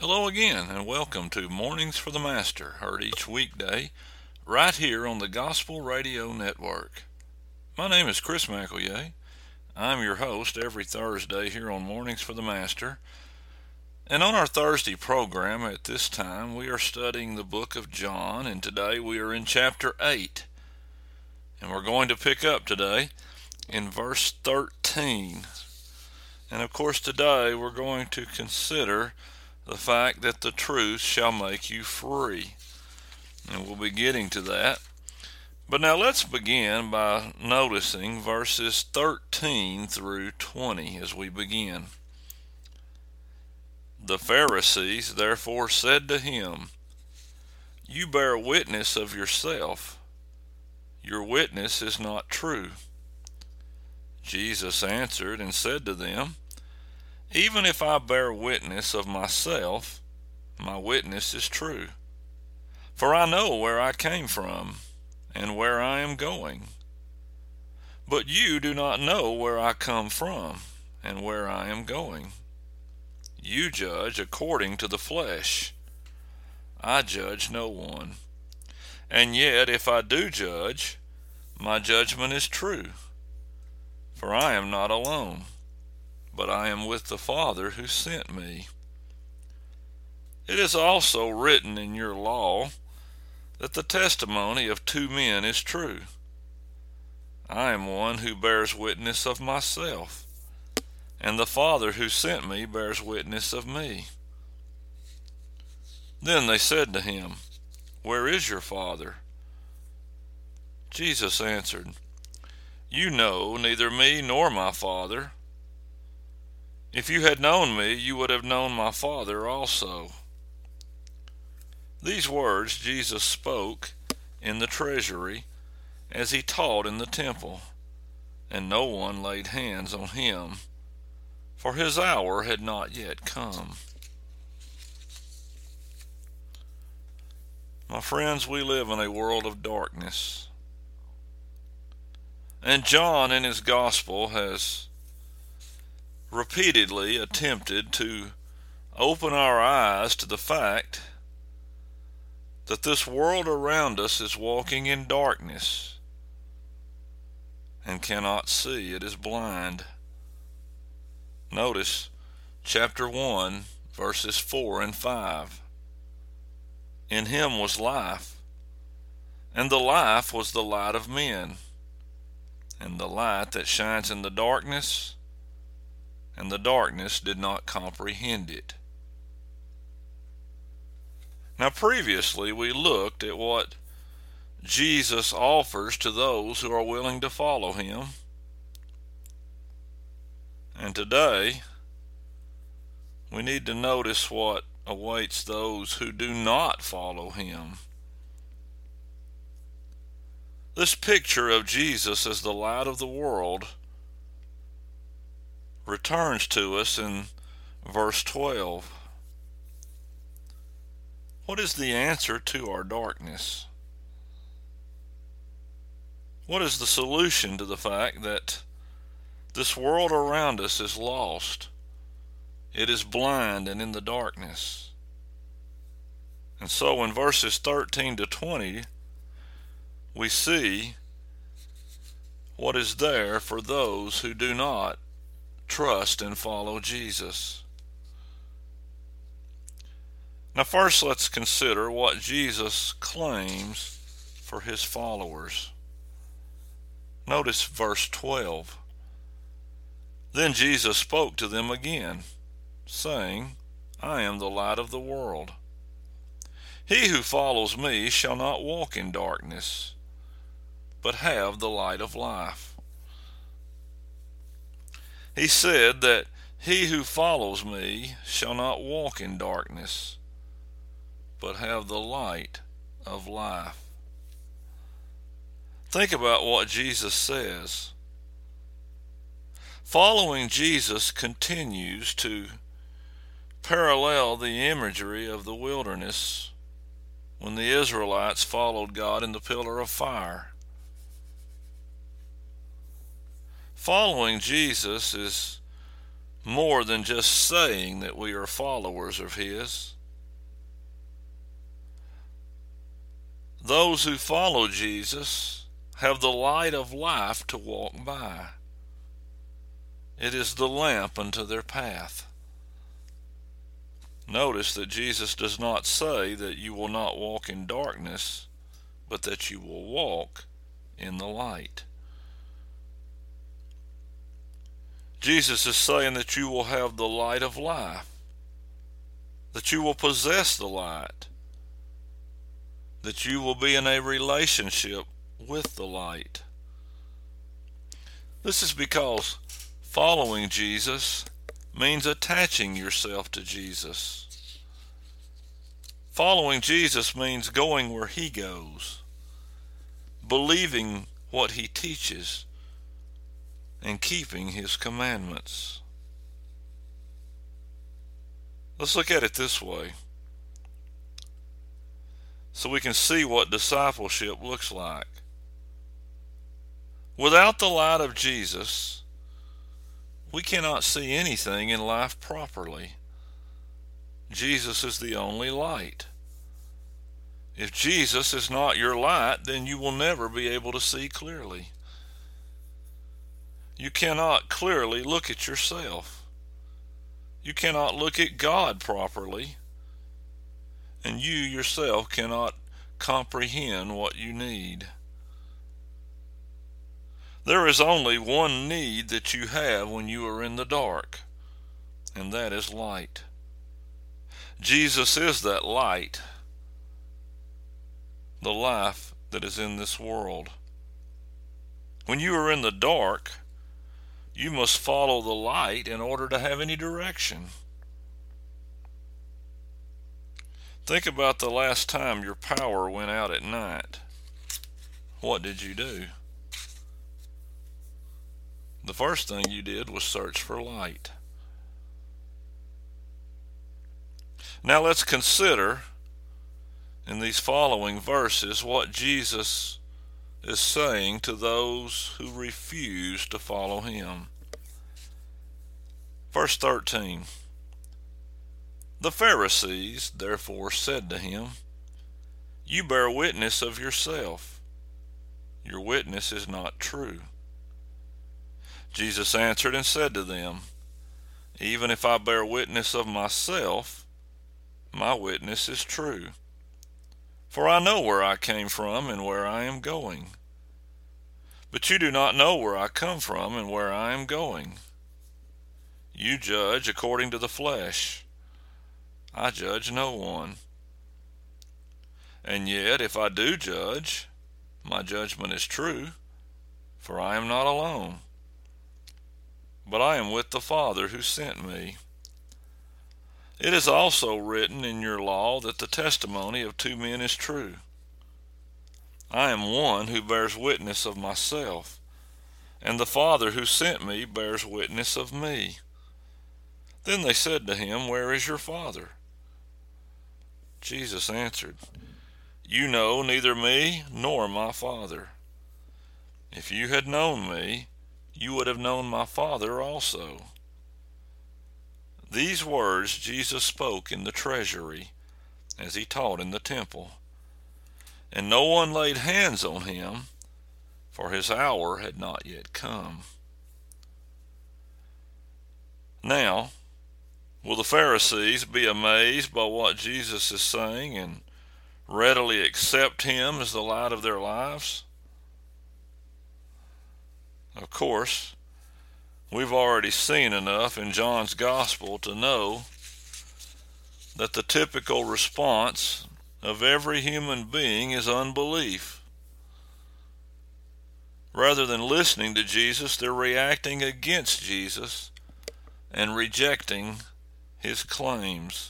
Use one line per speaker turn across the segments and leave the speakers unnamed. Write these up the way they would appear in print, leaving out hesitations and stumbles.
Hello again, and welcome to Mornings for the Master, heard each weekday right here on the Gospel Radio Network. My name is Chris McEllier. I'm your host every Thursday here on Mornings for the Master. And on our Thursday program at this time, we are studying the book of John, and today we are in chapter 8. And we're going to pick up today in verse 13. And of course today we're going to consider the fact that the truth shall make you free. And we'll be getting to that. But now let's begin by noticing verses 13 through 20 as we begin. The Pharisees therefore said to him, "You bear witness of yourself. Your witness is not true." Jesus answered and said to them, "Even if I bear witness of myself, my witness is true. For I know where I came from and where I am going. But you do not know where I come from and where I am going. You judge according to the flesh. I judge no one. And yet if I do judge, my judgment is true. For I am not alone, but I am with the Father who sent me. It is also written in your law that the testimony of two men is true. I am one who bears witness of myself, and the Father who sent me bears witness of me." Then they said to him, "Where is your Father?" Jesus answered, "You know neither me nor my Father. If you had known me, you would have known my Father also." These words Jesus spoke in the treasury as he taught in the temple, and no one laid hands on him, for his hour had not yet come. My friends, we live in a world of darkness. And John in his gospel has repeatedly attempted to open our eyes to the fact that this world around us is walking in darkness and cannot see. It is blind. Notice chapter 1, verses 4 and 5. In him was life, and the life was the light of men. And the light that shines in the darkness, and the darkness did not comprehend it. Now previously we looked at what Jesus offers to those who are willing to follow him. And today we need to notice what awaits those who do not follow him. This picture of Jesus as the light of the world returns to us in verse 12. What is the answer to our darkness? What is the solution to the fact that this world around us is lost? It is blind and in the darkness. And so in verses 13 to 20, we see what is there for those who do not trust and follow Jesus. Now first let's consider what Jesus claims for his followers. Notice verse 12. Then Jesus spoke to them again, saying, "I am the light of the world. He who follows me shall not walk in darkness, but have the light of life." He said that he who follows me shall not walk in darkness, but have the light of life. Think about what Jesus says. Following Jesus continues to parallel the imagery of the wilderness when the Israelites followed God in the pillar of fire. Following Jesus is more than just saying that we are followers of His. Those who follow Jesus have the light of life to walk by. It is the lamp unto their path. Notice that Jesus does not say that you will not walk in darkness, but that you will walk in the light. Jesus is saying that you will have the light of life, that you will possess the light, that you will be in a relationship with the light. This is because following Jesus means attaching yourself to Jesus. Following Jesus means going where He goes, believing what He teaches, and keeping His commandments. Let's look at it this way, so we can see what discipleship looks like. Without the light of Jesus, we cannot see anything in life properly. Jesus is the only light. If Jesus is not your light, then you will never be able to see clearly. You cannot clearly look at yourself. You cannot look at God properly, and you yourself cannot comprehend what you need. There is only one need that you have when you are in the dark, and that is light. Jesus is that light, the life that is in this world. When you are in the dark, you must follow the light in order to have any direction. Think about the last time your power went out at night. What did you do? The first thing you did was search for light. Now let's consider in these following verses what Jesus is saying to those who refuse to follow Him. Verse 13. The Pharisees therefore said to Him, You bear witness of yourself. Your witness is not true. Jesus answered and said to them, Even if I bear witness of myself, my witness is true. For I know where I came from and where I am going. But you do not know where I come from and where I am going. You judge according to the flesh. I judge no one. And yet, if I do judge, my judgment is true, for I am not alone, but I am with the Father who sent me. It is also written in your law that the testimony of two men is true. I am one who bears witness of myself, and the Father who sent me bears witness of me. Then they said to Him, Where is your Father? Jesus answered, You know neither me nor my Father. If you had known me, you would have known my Father also. These words Jesus spoke in the treasury as He taught in the temple. And no one laid hands on Him, for His hour had not yet come. Now, will the Pharisees be amazed by what Jesus is saying and readily accept Him as the light of their lives? Of course, we've already seen enough in John's Gospel to know that the typical response of every human being is unbelief. Rather than listening to Jesus, they're reacting against Jesus and rejecting His claims.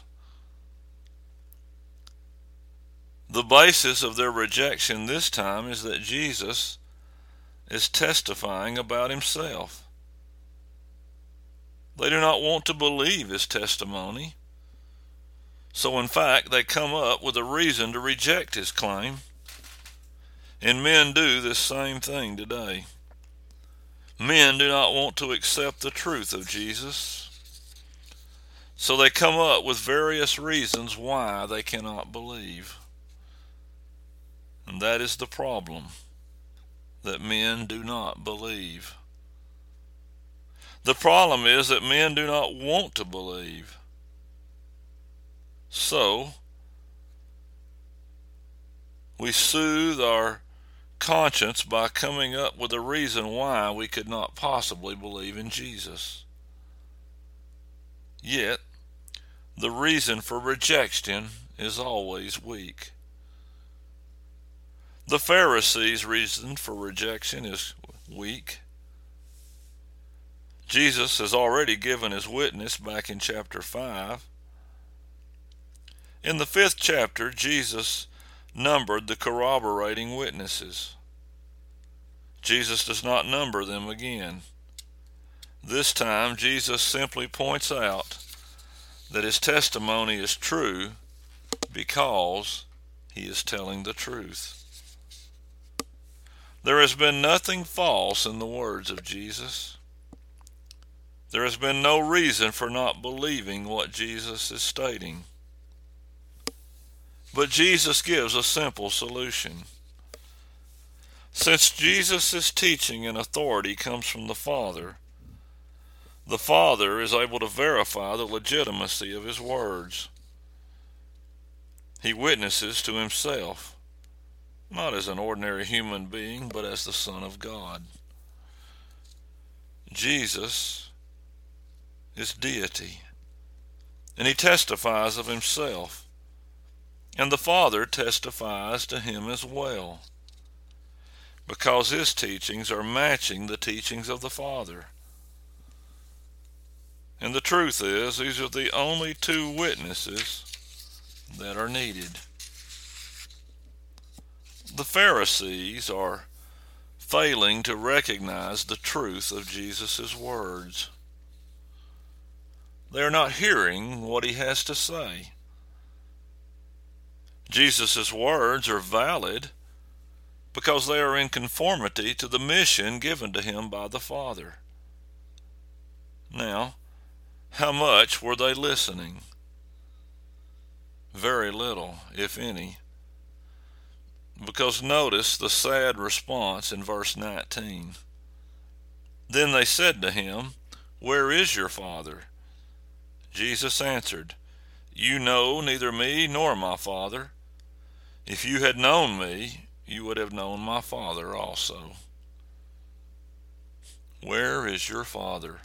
The basis of their rejection this time is that Jesus is testifying about Himself. They do not want to believe His testimony. So in fact, they come up with a reason to reject His claim. And men do this same thing today. Men do not want to accept the truth of Jesus. So they come up with various reasons why they cannot believe. And that is the problem, that men do not believe. The problem is that men do not want to believe. So, we soothe our conscience by coming up with a reason why we could not possibly believe in Jesus. Yet, the reason for rejection is always weak. The Pharisees' reason for rejection is weak. Jesus has already given his witness back in chapter 5. In the 5th chapter, Jesus numbered the corroborating witnesses. Jesus does not number them again. This time, Jesus simply points out that his testimony is true because he is telling the truth. There has been nothing false in the words of Jesus. There has been no reason for not believing what Jesus is stating. But Jesus gives a simple solution. Since Jesus' teaching and authority comes from the Father is able to verify the legitimacy of his words. He witnesses to himself, not as an ordinary human being, but as the Son of God. Jesus is deity, and he testifies of himself, and the Father testifies to him as well, because his teachings are matching the teachings of the Father. And the truth is, these are the only two witnesses that are needed. The Pharisees are failing to recognize the truth of Jesus' words. They are not hearing what he has to say. Jesus' words are valid because they are in conformity to the mission given to him by the Father. Now, how much were they listening? Very little, if any. Because notice the sad response in verse 19. Then they said to him, "Where is your Father?" Jesus answered, "You know neither me nor my Father. If you had known me, you would have known my Father also." Where is your Father?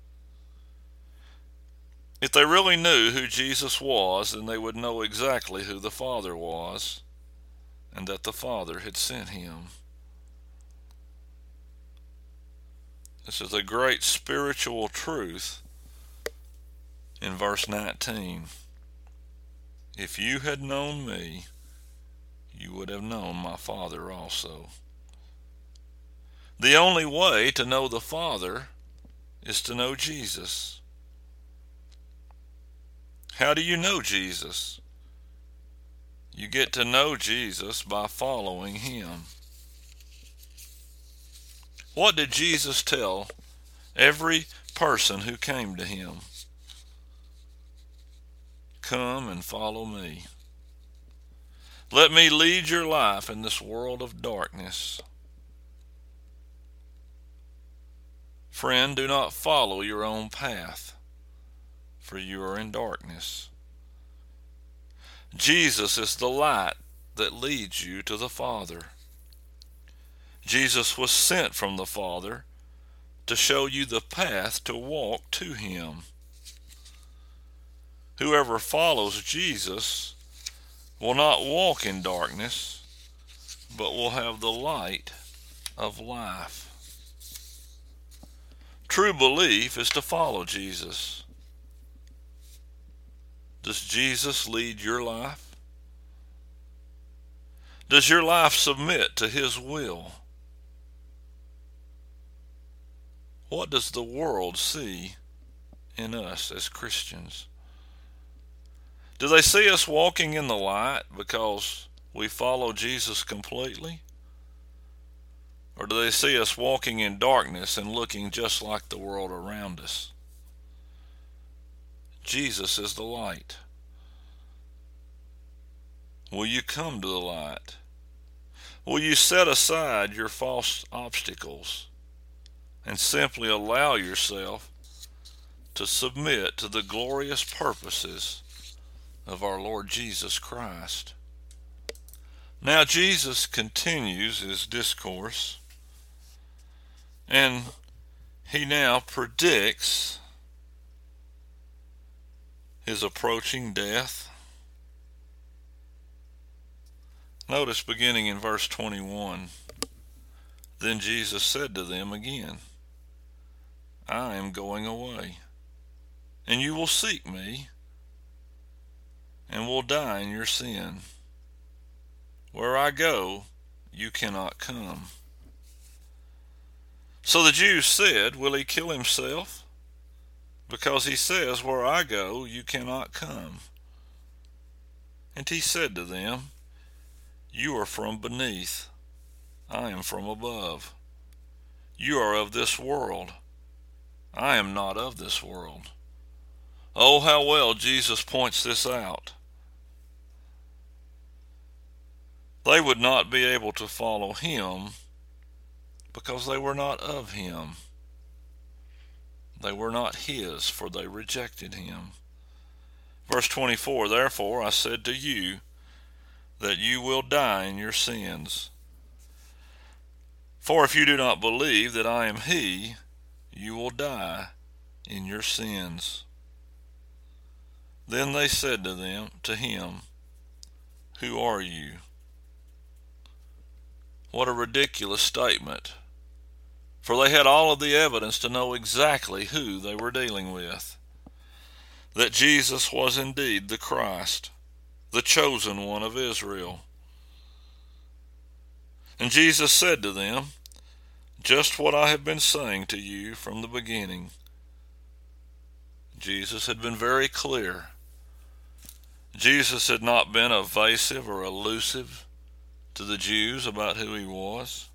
If they really knew who Jesus was, then they would know exactly who the Father was, and that the Father had sent him. This is a great spiritual truth in verse 19. If you had known me, you would have known my Father also. The only way to know the Father is to know Jesus. How do you know Jesus? You get to know Jesus by following him. What did Jesus tell every person who came to him? Come and follow me. Let me lead your life in this world of darkness. Friend, do not follow your own path, for you are in darkness. Jesus is the light that leads you to the Father. Jesus was sent from the Father to show you the path to walk to him. Whoever follows Jesus will not walk in darkness, but will have the light of life. True belief is to follow Jesus. Does Jesus lead your life? Does your life submit to his will? What does the world see in us as Christians? Do they see us walking in the light because we follow Jesus completely? Or do they see us walking in darkness and looking just like the world around us? Jesus is the light. Will you come to the light? Will you set aside your false obstacles and simply allow yourself to submit to the glorious purposes of our Lord Jesus Christ? Now Jesus continues his discourse, and he now predicts his approaching death. Notice beginning in verse 21, then Jesus said to them again, I am going away, and you will seek me, and will die in your sin. Where I go, you cannot come. So the Jews said, will he kill himself? Because he says, where I go, you cannot come. And he said to them, you are from beneath, I am from above. You are of this world, I am not of this world. Oh, how well Jesus points this out. They would not be able to follow him because they were not of him. They were not his, for they rejected him. Verse 24, therefore I said to you that you will die in your sins. For if you do not believe that I am he, you will die in your sins. Then they said to him, who are you? What a ridiculous statement. For they had all of the evidence to know exactly who they were dealing with. That Jesus was indeed the Christ, the chosen one of Israel. And Jesus said to them, just what I have been saying to you from the beginning. Jesus had been very clear. Jesus had not been evasive or elusive to the Jews about who he was.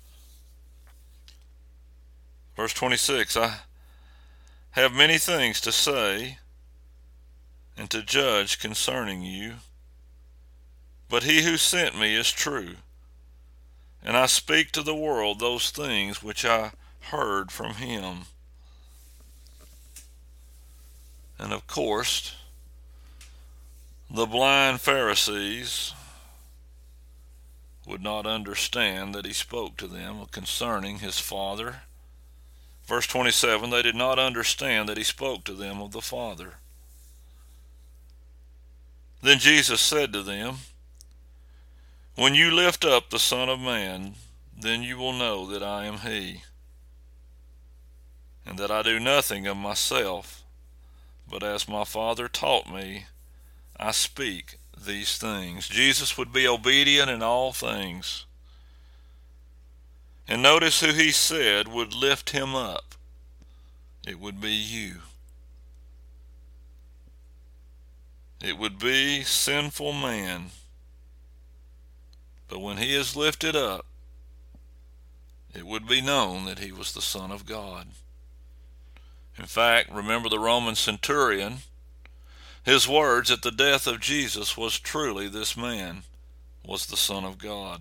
Verse 26, I have many things to say and to judge concerning you, but he who sent me is true, and I speak to the world those things which I heard from him. And of course, the blind Pharisees would not understand that he spoke to them concerning his Father. Verse 27, they did not understand that he spoke to them of the Father. Then Jesus said to them, when you lift up the Son of Man, then you will know that I am he, and that I do nothing of myself, but as my Father taught me, I speak these things. Jesus would be obedient in all things. And notice who he said would lift him up. It would be you. It would be sinful man. But when he is lifted up, it would be known that he was the Son of God. In fact, remember the Roman centurion? His words at the death of Jesus was, truly this man was the Son of God.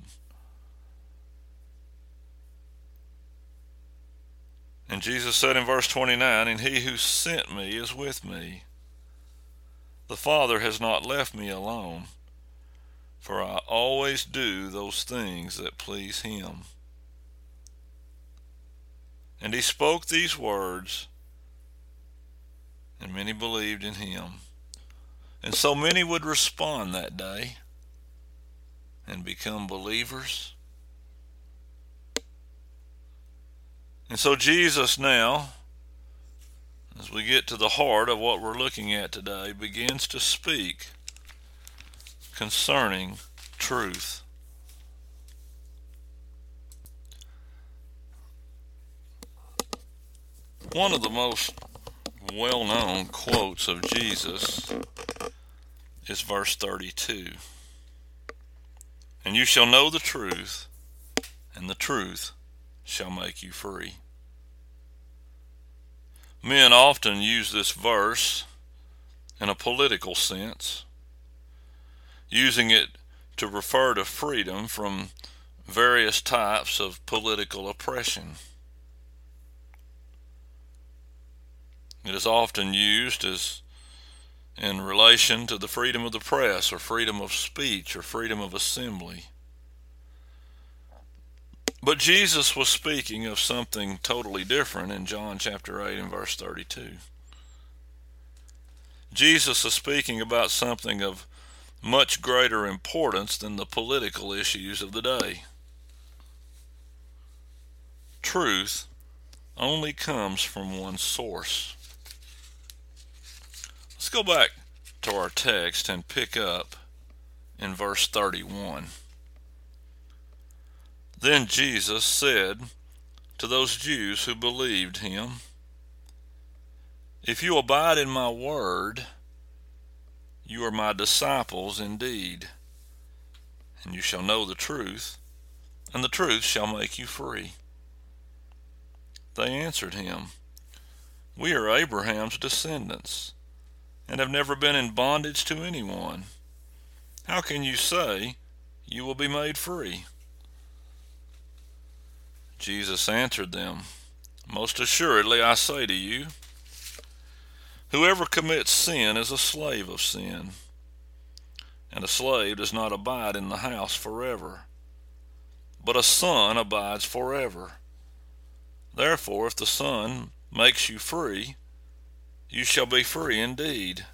And Jesus said in verse 29, and he who sent me is with me. The Father has not left me alone, for I always do those things that please him. And he spoke these words, and many believed in him. And so many would respond that day and become believers. And so Jesus now, as we get to the heart of what we're looking at today, begins to speak concerning truth. One of the most well-known quotes of Jesus is verse 32. And you shall know the truth, and the truth shall make you free. Men often use this verse in a political sense, using it to refer to freedom from various types of political oppression. It is often used as in relation to the freedom of the press or freedom of speech or freedom of assembly. But Jesus was speaking of something totally different in John chapter 8 and verse 32. Jesus is speaking about something of much greater importance than the political issues of the day. Truth only comes from one source. Let's go back to our text and pick up in verse 31. Then Jesus said to those Jews who believed him, "If you abide in my word, you are my disciples indeed, and you shall know the truth, and the truth shall make you free." They answered him, "We are Abraham's descendants, and have never been in bondage to anyone. How can you say you will be made free?" Jesus answered them, "Most assuredly I say to you, whoever commits sin is a slave of sin. And a slave does not abide in the house forever, but a son abides forever. Therefore, if the Son makes you free, you shall be free indeed."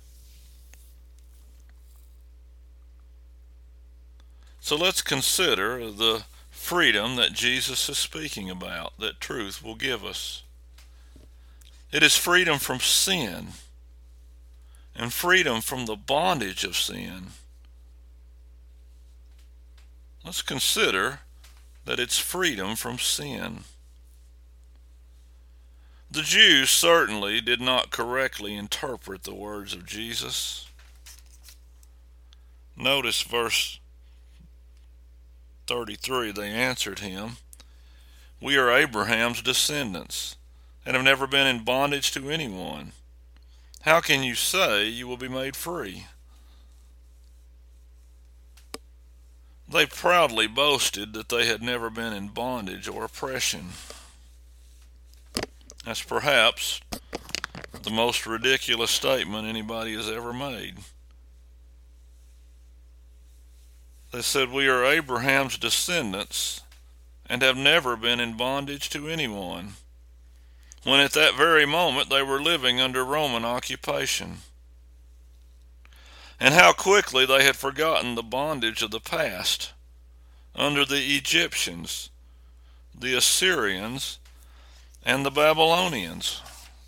So let's consider the freedom that Jesus is speaking about, that truth will give us. It is freedom from sin and freedom from the bondage of sin. Let's consider that it's freedom from sin. The Jews certainly did not correctly interpret the words of Jesus. Notice verse 33, they answered him, "We are Abraham's descendants, and have never been in bondage to anyone. How can you say you will be made free?" They proudly boasted that they had never been in bondage or oppression. That's perhaps the most ridiculous statement anybody has ever made. They said, "We are Abraham's descendants and have never been in bondage to anyone," when at that very moment they were living under Roman occupation. And how quickly they had forgotten the bondage of the past under the Egyptians, the Assyrians, and the Babylonians.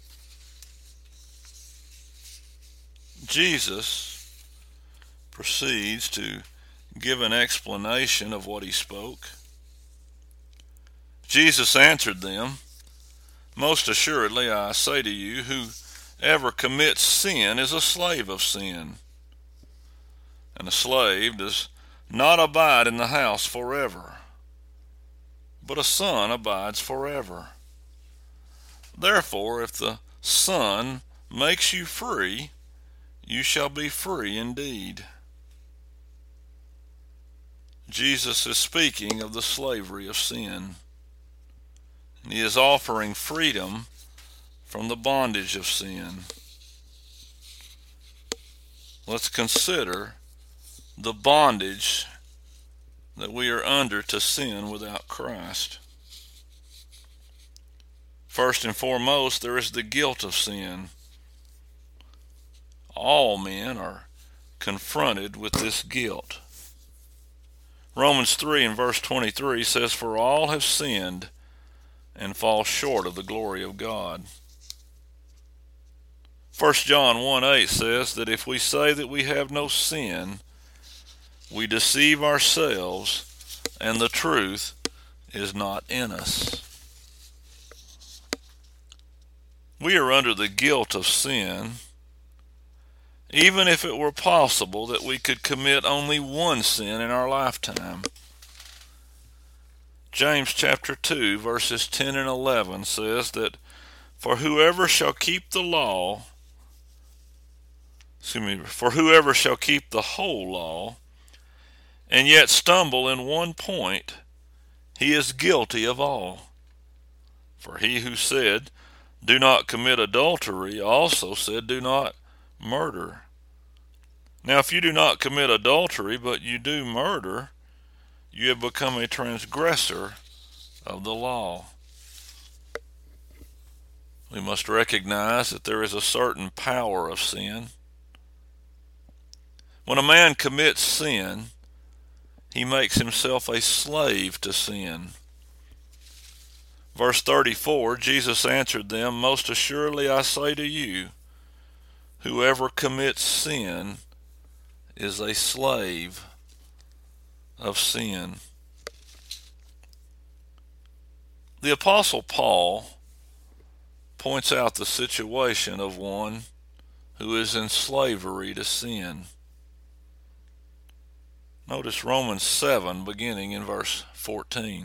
Jesus proceeds to give an explanation of what he spoke. Jesus answered them, "Most assuredly I say to you, whoever commits sin is a slave of sin. And a slave does not abide in the house forever, but a son abides forever. Therefore, if the Son makes you free, you shall be free indeed." Jesus is speaking of the slavery of sin, and he is offering freedom from the bondage of sin. Let's consider the bondage that we are under to sin without Christ. First and foremost, there is the guilt of sin. All men are confronted with this guilt. Romans 3 and verse 23 says, "For all have sinned and fall short of the glory of God." 1 John 1:8 says that if we say that we have no sin, we deceive ourselves and the truth is not in us. We are under the guilt of sin, even if it were possible that we could commit only one sin in our lifetime. James chapter 2 verses 10 and 11 says that, "For whoever shall keep the law For whoever shall keep the whole law, and yet stumble in one point, he is guilty of all. For he who said, do not commit adultery, also said, do not murder. Now if you do not commit adultery, but you do murder, you have become a transgressor of the law. We must recognize that there is a certain power of sin. When a man commits sin, he makes himself a slave to sin. Verse 34, Jesus answered them, most assuredly I say to you, whoever commits sin is a slave of sin. The Apostle Paul points out the situation of one who is in slavery to sin. Notice Romans 7, beginning in verse 14.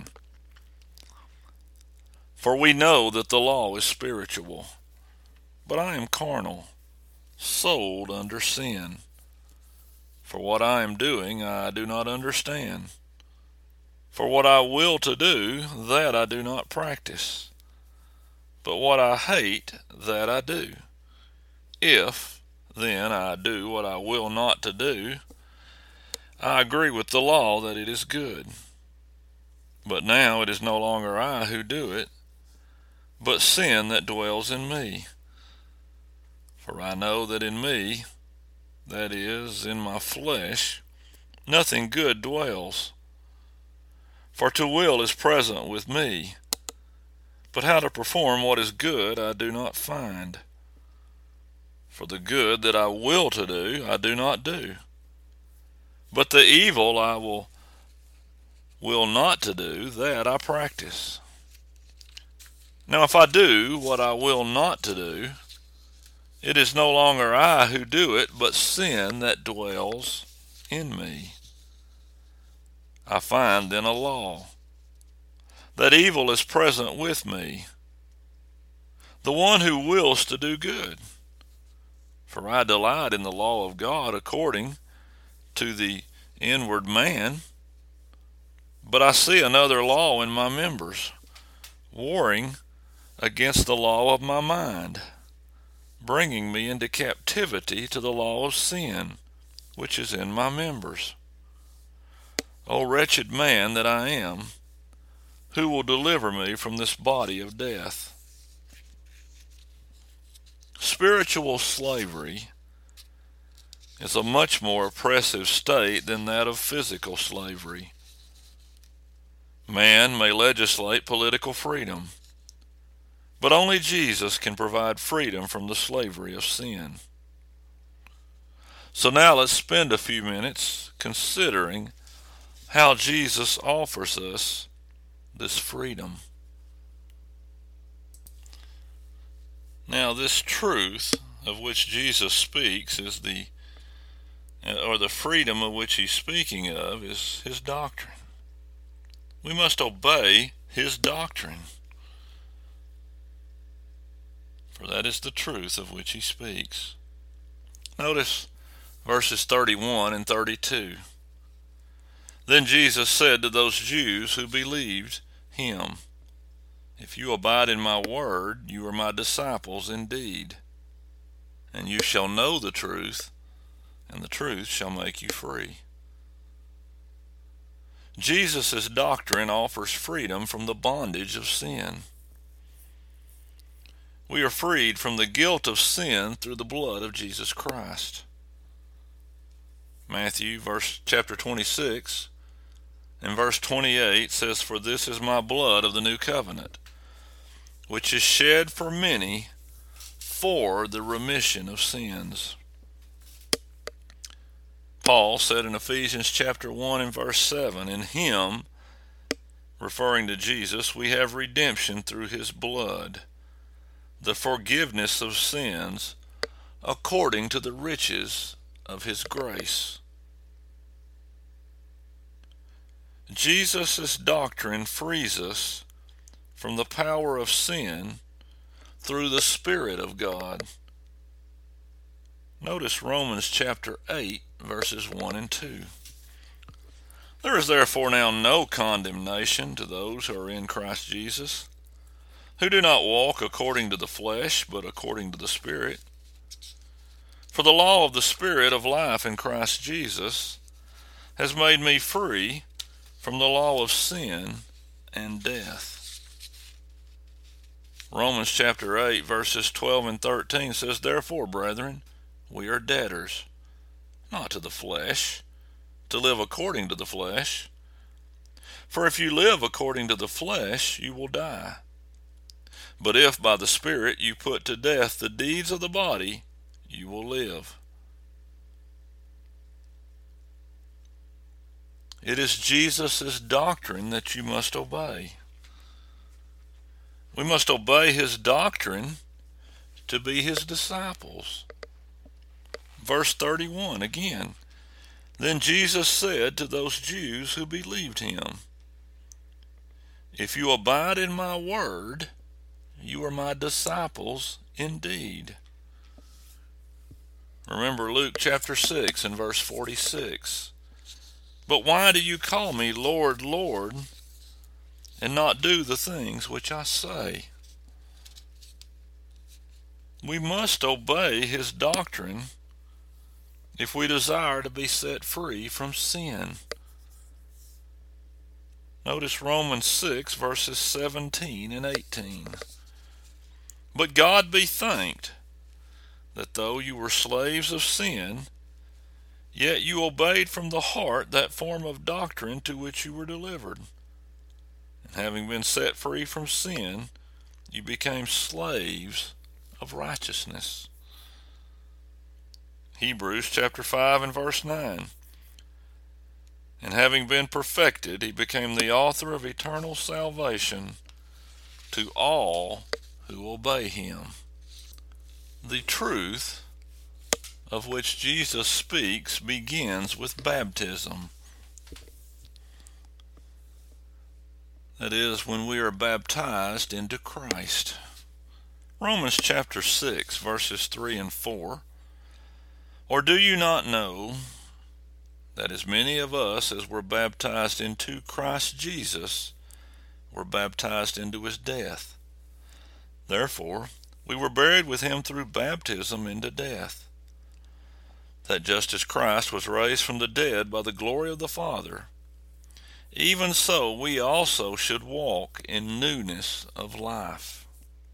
For we know that the law is spiritual, but I am carnal, sold under sin. For what I am doing I do not understand. For what I will to do, that I do not practice. But what I hate, that I do. If, then, I do what I will not to do, I agree with the law that it is good. But now it is no longer I who do it, but sin that dwells in me. For I know that in me, that is, in my flesh, nothing good dwells. For to will is present with me, but how to perform what is good I do not find. For the good that I will to do, I do not do. But the evil I will not to do, that I practice. Now if I do what I will not to do, it is no longer I who do it, but sin that dwells in me. I find then a law, that evil is present with me, the one who wills to do good. For I delight in the law of God according to the inward man, but I see another law in my members, warring against the law of my mind, bringing me into captivity to the law of sin, which is in my members. O wretched man that I am, who will deliver me from this body of death? Spiritual slavery is a much more oppressive state than that of physical slavery. Man may legislate political freedom, but only Jesus can provide freedom from the slavery of sin. So now let's spend a few minutes considering how Jesus offers us this freedom. Now this truth of which Jesus speaks is the freedom of which he's speaking of is his doctrine. We must obey his doctrine, for that is the truth of which he speaks. Notice verses 31 and 32. Then Jesus said to those Jews who believed him, if you abide in my word, you are my disciples indeed, and you shall know the truth, and the truth shall make you free. Jesus' doctrine offers freedom from the bondage of sin. We are freed from the guilt of sin through the blood of Jesus Christ. Matthew chapter 26 and verse 28 says, for this is my blood of the new covenant, which is shed for many for the remission of sins. Paul said in Ephesians chapter 1 and verse 7, in him, referring to Jesus, we have redemption through his blood, the forgiveness of sins according to the riches of his grace. Jesus' doctrine frees us from the power of sin through the Spirit of God. Notice Romans chapter 8, verses 1 and 2. There is therefore now no condemnation to those who are in Christ Jesus, who do not walk according to the flesh, but according to the Spirit. For the law of the Spirit of life in Christ Jesus has made me free from the law of sin and death. Romans chapter 8, verses 12 and 13 says, Therefore, brethren, we are debtors, not to the flesh, to live according to the flesh. For if you live according to the flesh, you will die. But if by the Spirit you put to death the deeds of the body, you will live. It is Jesus' doctrine that you must obey. We must obey his doctrine to be his disciples. Verse 31 again. Then Jesus said to those Jews who believed him, If you abide in my word, you are my disciples indeed. Remember Luke chapter 6 and verse 46. But why do you call me Lord, Lord, and not do the things which I say? We must obey his doctrine if we desire to be set free from sin. Notice Romans 6 verses 17 and 18. But God be thanked that though you were slaves of sin, yet you obeyed from the heart that form of doctrine to which you were delivered. And having been set free from sin, you became slaves of righteousness. Hebrews chapter 5 and verse 9. And having been perfected, he became the author of eternal salvation to all who obey him. The truth of which Jesus speaks begins with baptism. That is, when we are baptized into Christ. Romans chapter 6, verses 3 and 4. Or do you not know that as many of us as were baptized into Christ Jesus were baptized into his death? Therefore, we were buried with him through baptism into death, that just as Christ was raised from the dead by the glory of the Father, even so we also should walk in newness of life.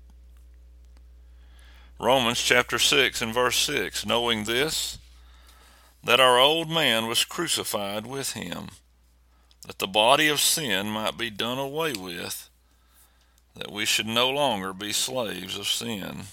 Romans chapter 6 and verse 6, knowing this, that our old man was crucified with him, that the body of sin might be done away with, that we should no longer be slaves of sin.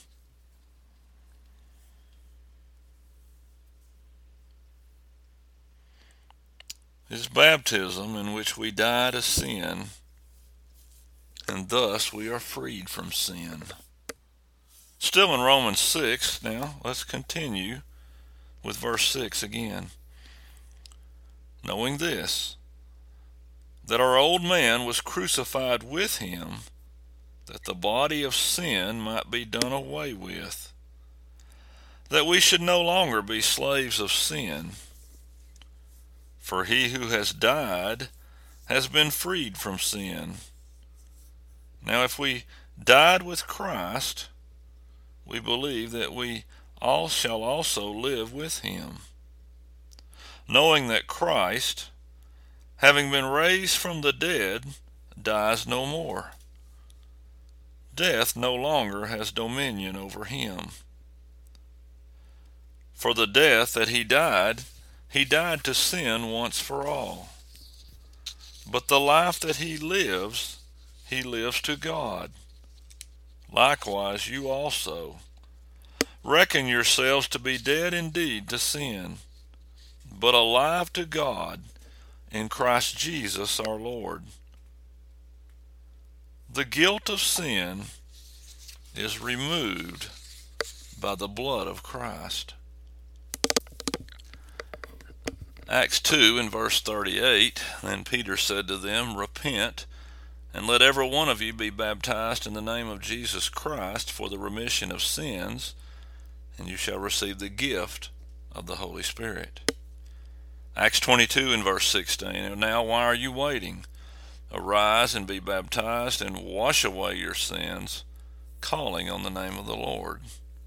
It is baptism in which we die to sin, and thus we are freed from sin. Still in Romans 6, now let's continue with verse 6 again. Knowing this, that our old man was crucified with him, that the body of sin might be done away with, that we should no longer be slaves of sin. For he who has died has been freed from sin. Now if we died with Christ, we believe that we all shall also live with him, knowing that Christ, having been raised from the dead, dies no more. Death no longer has dominion over him. For the death that he died to sin once for all. But the life that he lives to God. Likewise you also reckon yourselves to be dead indeed to sin, but alive to God in Christ Jesus our Lord. The guilt of sin is removed by the blood of Christ. Acts 2 in verse 38, Then Peter said to them, Repent, and let every one of you be baptized in the name of Jesus Christ for the remission of sins, and you shall receive the gift of the Holy Spirit. Acts 22 and verse 16. And now why are you waiting? Arise and be baptized and wash away your sins, calling on the name of the Lord.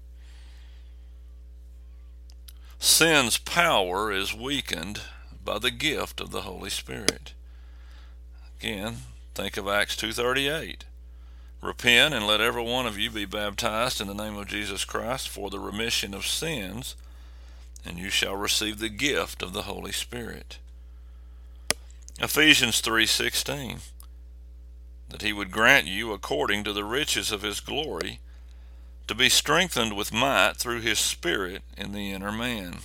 Sin's power is weakened by the gift of the Holy Spirit. Again, think of Acts 2:38. Repent and let every one of you be baptized in the name of Jesus Christ for the remission of sins, and you shall receive the gift of the Holy Spirit. Ephesians 3:16, that he would grant you according to the riches of his glory to be strengthened with might through his Spirit in the inner man.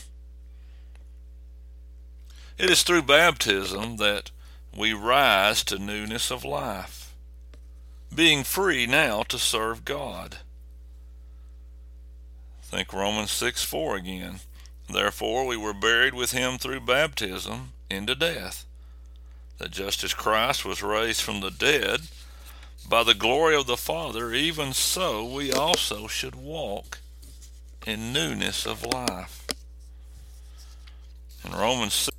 It is through baptism that we rise to newness of life, being free now to serve God. Think Romans 6:4 again. Therefore we were buried with him through baptism into death, that just as Christ was raised from the dead by the glory of the Father, even so we also should walk in newness of life. In Romans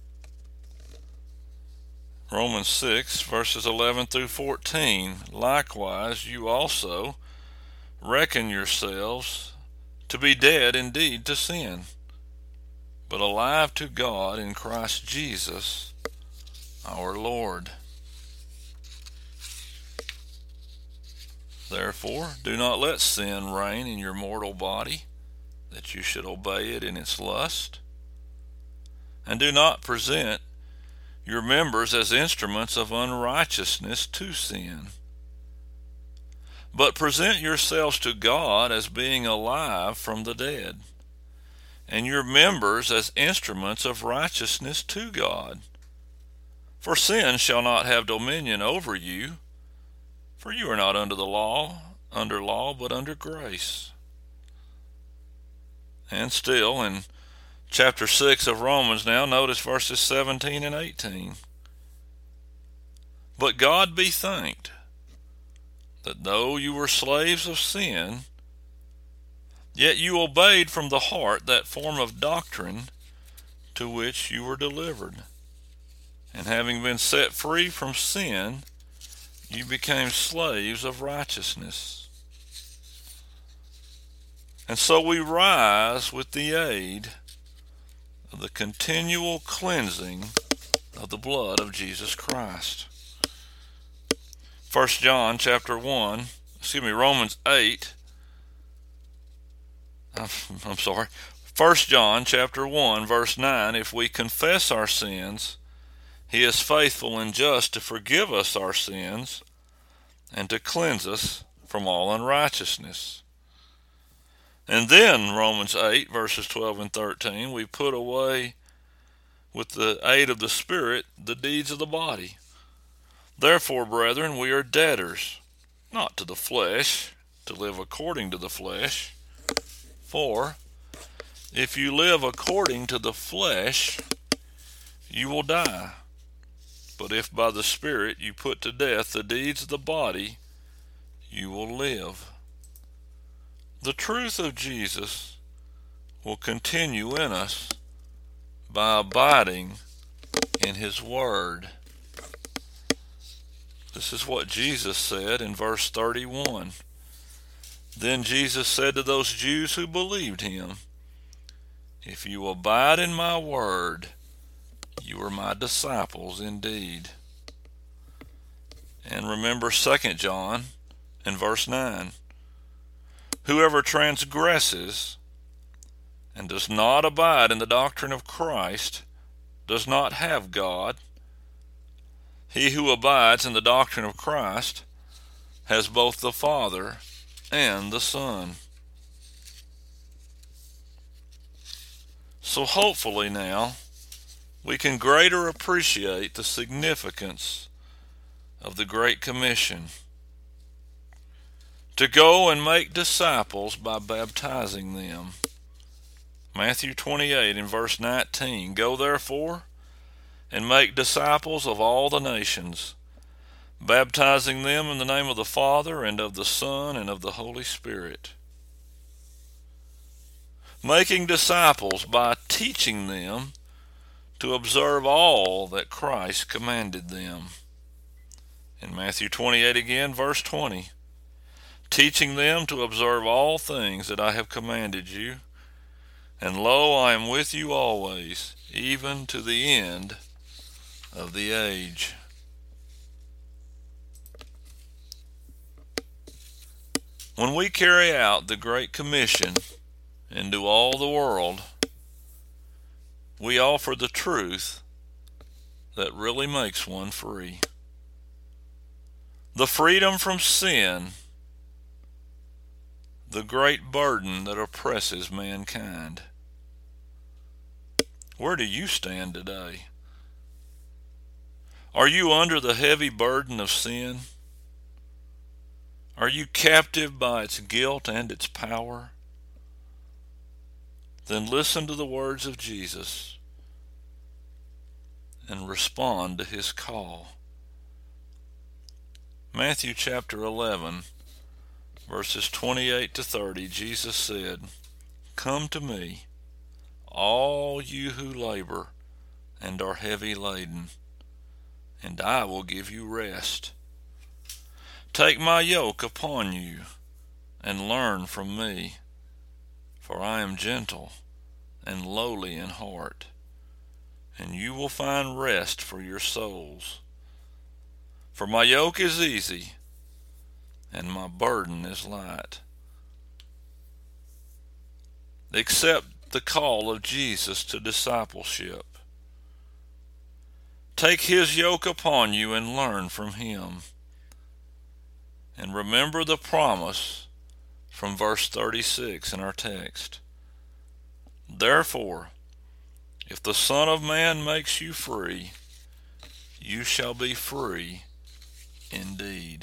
6 verses 11 through 14, likewise you also reckon yourselves to be dead indeed to sin, but alive to God in Christ Jesus our Lord. Therefore, do not let sin reign in your mortal body, that you should obey it in its lust. And do not present your members as instruments of unrighteousness to sin, but present yourselves to God as being alive from the dead, and your members as instruments of righteousness to God. For sin shall not have dominion over you, for you are not under law, but under grace. And still in chapter 6 of Romans now, notice verses 17 and 18. But God be thanked that though you were slaves of sin, yet you obeyed from the heart that form of doctrine to which you were delivered. And having been set free from sin, you became slaves of righteousness. And so we rise with the aid of the continual cleansing of the blood of Jesus Christ. Romans 8. 1 John chapter 1 verse 9, if we confess our sins, he is faithful and just to forgive us our sins and to cleanse us from all unrighteousness. And then Romans 8 verses 12 and 13, we put away with the aid of the Spirit the deeds of the body. Therefore, brethren, we are debtors, not to the flesh, to live according to the flesh. For if you live according to the flesh, you will die. But if by the Spirit you put to death the deeds of the body, you will live. The truth of Jesus will continue in us by abiding in his word. This is what Jesus said in verse 31. Then Jesus said to those Jews who believed him, if you abide in my word, you are my disciples indeed. And remember 2 John in verse 9. Whoever transgresses and does not abide in the doctrine of Christ does not have God. He who abides in the doctrine of Christ has both the Father and the Son. So hopefully now we can greater appreciate the significance of the Great Commission to go and make disciples by baptizing them. Matthew 28 in verse 19, go therefore and make disciples of all the nations, baptizing them in the name of the Father and of the Son and of the Holy Spirit. making disciples by teaching them to observe all that Christ commanded them. In Matthew 28 again, verse 20, teaching them to observe all things that I have commanded you. And lo, I am with you always, even to the end of the age. When we carry out the Great Commission into all the world, we offer the truth that really makes one free. The freedom from sin, the great burden that oppresses mankind. Where do you stand today? Are you under the heavy burden of sin? Are you captive by its guilt and its power? Then listen to the words of Jesus and respond to his call. Matthew chapter 11, verses 28 to 30, Jesus said, "Come to me, all you who labor and are heavy laden, and I will give you rest. Take my yoke upon you and learn from me, for I am gentle and lowly in heart, and you will find rest for your souls. For my yoke is easy and my burden is light." Accept the call of Jesus to discipleship. Take his yoke upon you and learn from him. And remember the promise from verse 36 in our text. Therefore, if the Son of Man makes you free, you shall be free indeed.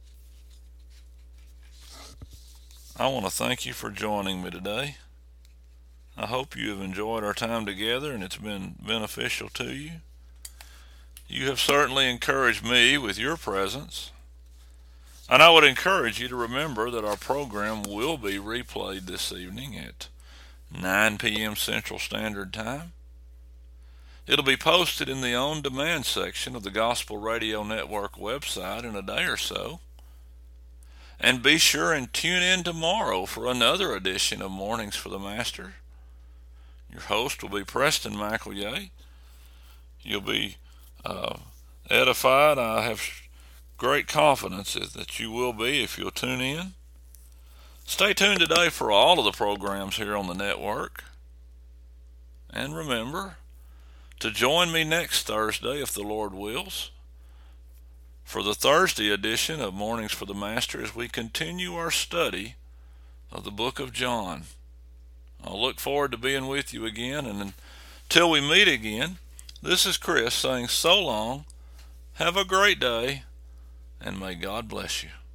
I want to thank you for joining me today. I hope you have enjoyed our time together and it's been beneficial to you. You have certainly encouraged me with your presence. And I would encourage you to remember that our program will be replayed this evening at 9 p.m. Central Standard Time. It'll be posted in the on-demand section of the Gospel Radio Network website in a day or so. And be sure and tune in tomorrow for another edition of Mornings for the Master. Your host will be Preston McElroy. You'll be edified. I have great confidence that you will be if you'll tune in. Stay tuned today for all of the programs here on the network. And remember to join me next Thursday, if the Lord wills, for the Thursday edition of Mornings for the Master as we continue our study of the book of John. I'll look forward to being with you again, and until we meet again, this is Chris saying so long, have a great day, and may God bless you.